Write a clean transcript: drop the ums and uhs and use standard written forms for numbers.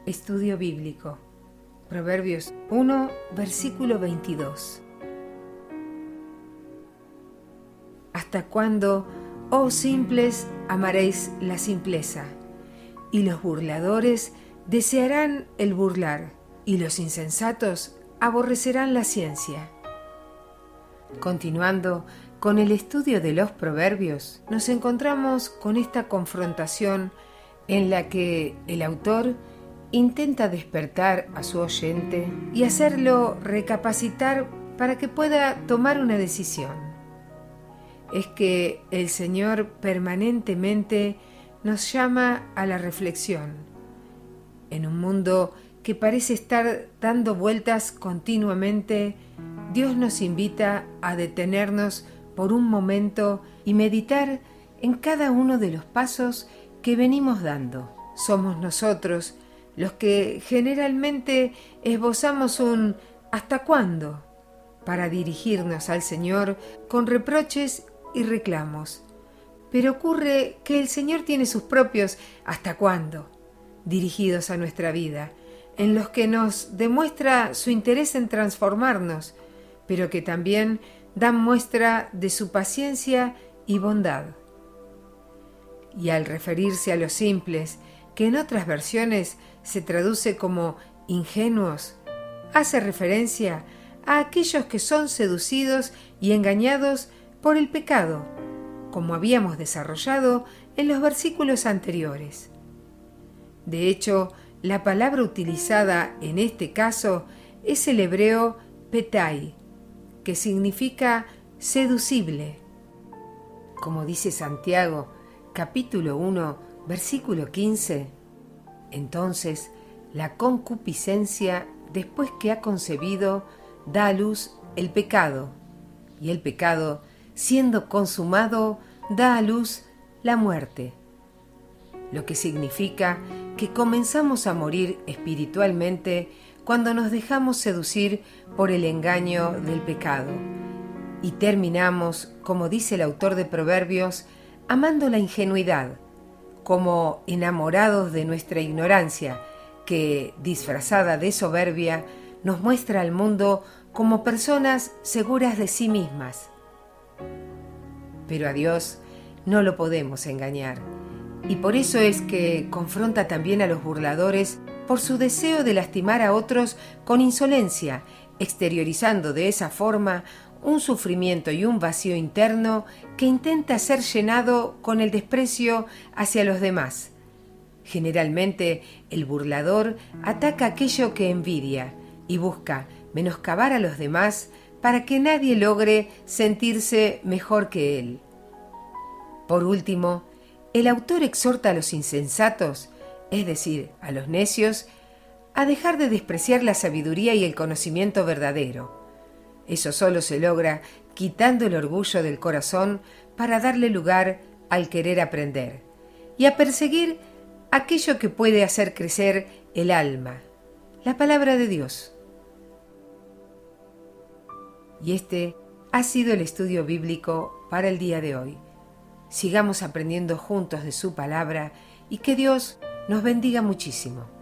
Estudio Bíblico. Proverbios 1, versículo 22. ¿Hasta cuándo, oh simples, amaréis la simpleza? Y los burladores desearán el burlar, y los insensatos aborrecerán la ciencia. Continuando con el estudio de los proverbios, nos encontramos con esta confrontación en la que el autor intenta despertar a su oyente y hacerlo recapacitar para que pueda tomar una decisión. Es que el Señor permanentemente nos llama a la reflexión. En un mundo que parece estar dando vueltas continuamente, Dios nos invita a detenernos por un momento y meditar en cada uno de los pasos que venimos dando. Somos nosotros los que generalmente esbozamos un ¿hasta cuándo? Para dirigirnos al Señor con reproches y reclamos. Pero ocurre que el Señor tiene sus propios ¿hasta cuándo? Dirigidos a nuestra vida, en los que nos demuestra su interés en transformarnos, pero que también dan muestra de su paciencia y bondad. Y al referirse a los simples, que en otras versiones se traduce como ingenuos, hace referencia a aquellos que son seducidos y engañados por el pecado, como habíamos desarrollado en los versículos anteriores. De hecho, la palabra utilizada en este caso es el hebreo petai, que significa seducible. Como dice Santiago, capítulo 1, versículo 15, entonces la concupiscencia, después que ha concebido, da a luz el pecado, y el pecado, siendo consumado, da a luz la muerte. Lo que significa que comenzamos a morir espiritualmente cuando nos dejamos seducir por el engaño del pecado y terminamos, como dice el autor de Proverbios, amando la ingenuidad, como enamorados de nuestra ignorancia, que, disfrazada de soberbia, nos muestra al mundo como personas seguras de sí mismas. Pero a Dios no lo podemos engañar, y por eso es que confronta también a los burladores por su deseo de lastimar a otros con insolencia, exteriorizando de esa forma un sufrimiento y un vacío interno que intenta ser llenado con el desprecio hacia los demás. Generalmente, el burlador ataca aquello que envidia y busca menoscabar a los demás para que nadie logre sentirse mejor que él. Por último, el autor exhorta a los insensatos, es decir, a los necios, a dejar de despreciar la sabiduría y el conocimiento verdadero. Eso solo se logra quitando el orgullo del corazón para darle lugar al querer aprender y a perseguir aquello que puede hacer crecer el alma, la palabra de Dios. Y este ha sido el estudio bíblico para el día de hoy. Sigamos aprendiendo juntos de su palabra y que Dios nos bendiga muchísimo.